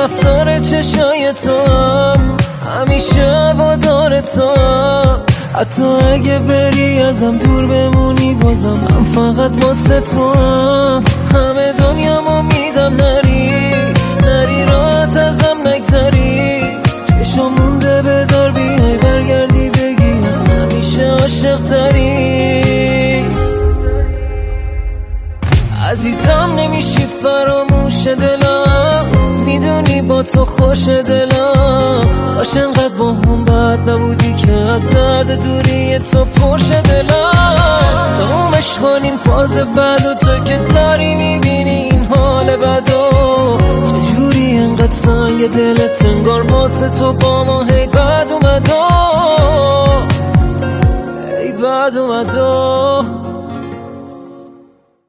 رفتار چشای تو هم همیشه وادار تو، حتی اگه بری ازم دور بمونی بازم من فقط واسه تو هم. همه دنیامو میدم نری راحت ازم نگذری، چشم مونده بدار بیای برگردی بگی از همیشه عاشق تری. عزیزم نمیشی فراموش دلم، میدونی با تو خوش دلم، کاش انقدر با هم بد نبودی که از درد دوری تو پرش دلم. تمومش کنیم فاز بعد و تو که داری میبینی این حال بدو، چجوری انقدر سنگ دلت انگار واسه تو با ما هی بد اومدو، هی بد اومدو.